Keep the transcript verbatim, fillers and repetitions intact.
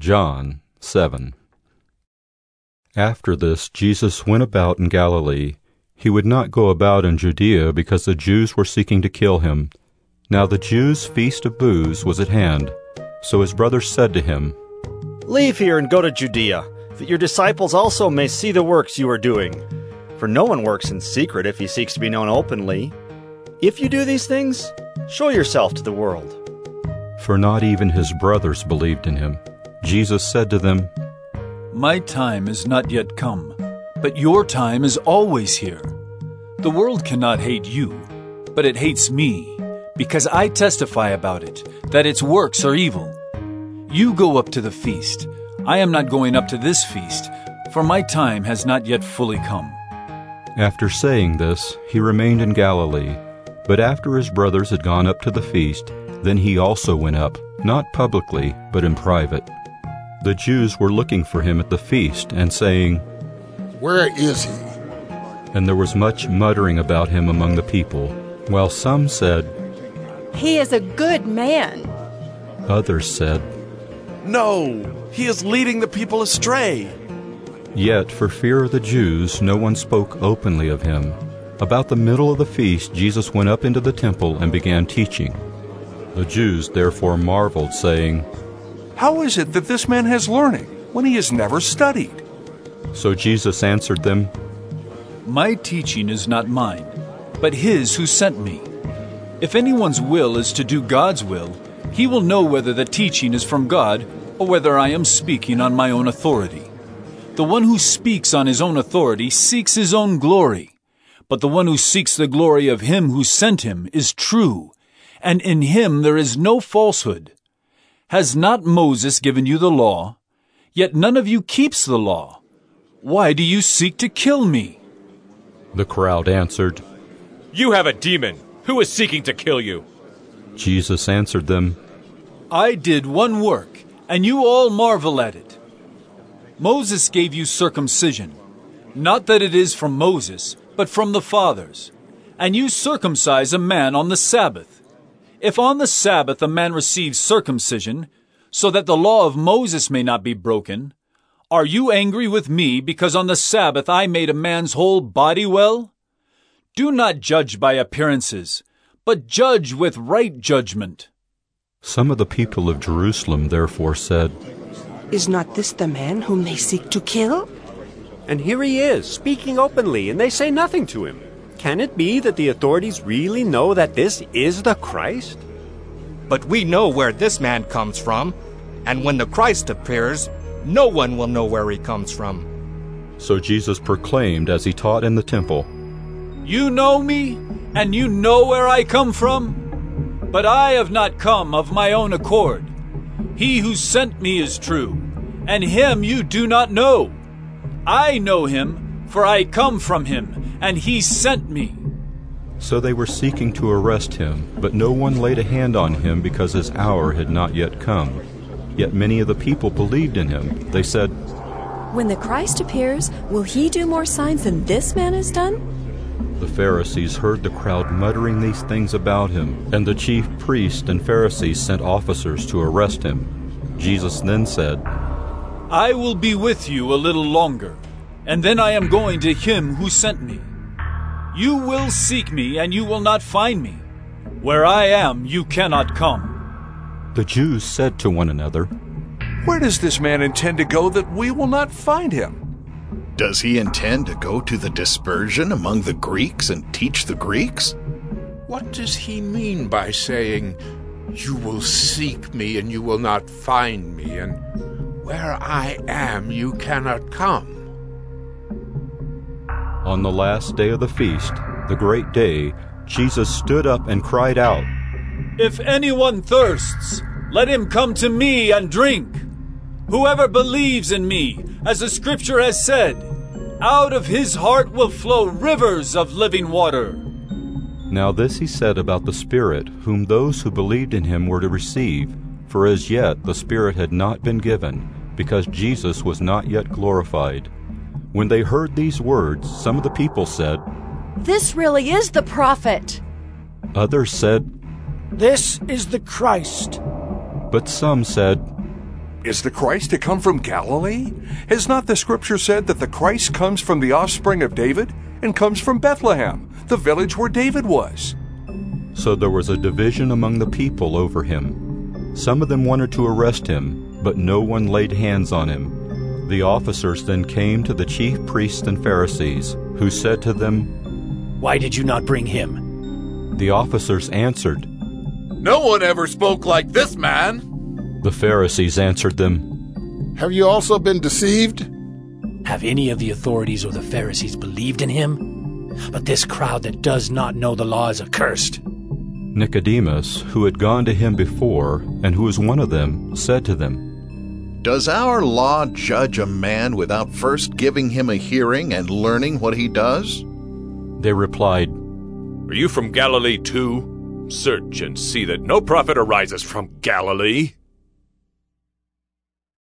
John seven. After this, Jesus went about in Galilee. He would not go about in Judea because the Jews were seeking to kill him. Now the Jews' feast of booths was at hand. So his brothers said to him, "Leave here and go to Judea, that your disciples also may see the works you are doing. For no one works in secret if he seeks to be known openly. If you do these things, show yourself to the world." For not even his brothers believed in him. Jesus said to them, "My time is not yet come, but your time is always here. The world cannot hate you, but it hates me, because I testify about it, that its works are evil. You go up to the feast. I am not going up to this feast, for my time has not yet fully come." After saying this, he remained in Galilee. But after his brothers had gone up to the feast, then he also went up, not publicly, but in private. The Jews were looking for him at the feast and saying, "Where is he?" And there was much muttering about him among the people, while some said, "He is a good man." Others said, "No, he is leading the people astray." Yet for fear of the Jews no one spoke openly of him. About the middle of the feast Jesus went up into the temple and began teaching. The Jews therefore marveled, saying, "How is it that this man has learning when he has never studied?" So Jesus answered them, "My teaching is not mine, but his who sent me. If anyone's will is to do God's will, he will know whether the teaching is from God or whether I am speaking on my own authority. The one who speaks on his own authority seeks his own glory, but the one who seeks the glory of him who sent him is true, and in him there is no falsehood. Has not Moses given you the law? Yet none of you keeps the law. Why do you seek to kill me?" The crowd answered, "You have a demon. Who is seeking to kill you?" Jesus answered them, "I did one work, and you all marvel at it. Moses gave you circumcision, not that it is from Moses, but from the fathers. And you circumcise a man on the Sabbath. If on the Sabbath a man receives circumcision, so that the law of Moses may not be broken, are you angry with me because on the Sabbath I made a man's whole body well? Do not judge by appearances, but judge with right judgment." Some of the people of Jerusalem therefore said, "Is not this the man whom they seek to kill? And here he is, speaking openly, and they say nothing to him. Can it be that the authorities really know that this is the Christ?" "But we know where this man comes from, and when the Christ appears, no one will know where he comes from." So Jesus proclaimed as he taught in the temple, "You know me, and you know where I come from? But I have not come of my own accord. He who sent me is true, and him you do not know. I know him, for I come from him, and he sent me." So they were seeking to arrest him, but no one laid a hand on him because his hour had not yet come. Yet many of the people believed in him. They said, "When the Christ appears, will he do more signs than this man has done?" The Pharisees heard the crowd muttering these things about him, and the chief priests and Pharisees sent officers to arrest him. Jesus then said, "I will be with you a little longer, and then I am going to him who sent me. You will seek me, and you will not find me. Where I am, you cannot come." The Jews said to one another, "Where does this man intend to go that we will not find him? Does he intend to go to the dispersion among the Greeks and teach the Greeks? What does he mean by saying, 'You will seek me and you will not find me,' and 'Where I am, you cannot come'?" On the last day of the feast, the great day, Jesus stood up and cried out, "If anyone thirsts, let him come to me and drink. Whoever believes in me, as the scripture has said, out of his heart will flow rivers of living water." Now this he said about the Spirit, whom those who believed in him were to receive, for as yet the Spirit had not been given, because Jesus was not yet glorified. When they heard these words, some of the people said, "This really is the prophet." Others said, "This is the Christ." But some said, Is the Christ to come from Galilee? Has not the Scripture said that the Christ comes from the offspring of David and comes from Bethlehem, the village where David was? So there was a division among the people over him. Some of them wanted to arrest him, but no one laid hands on him. The officers then came to the chief priests and Pharisees, who said to them, "Why did you not bring him?" The officers answered, "No one ever spoke like this man." The Pharisees answered them, "Have you also been deceived? Have any of the authorities or the Pharisees believed in him? But this crowd that does not know the law is accursed." Nicodemus, who had gone to him before, and who was one of them, said to them, "Does our law judge a man without first giving him a hearing and learning what he does?" They replied, "Are you from Galilee too? Search and see that no prophet arises from Galilee."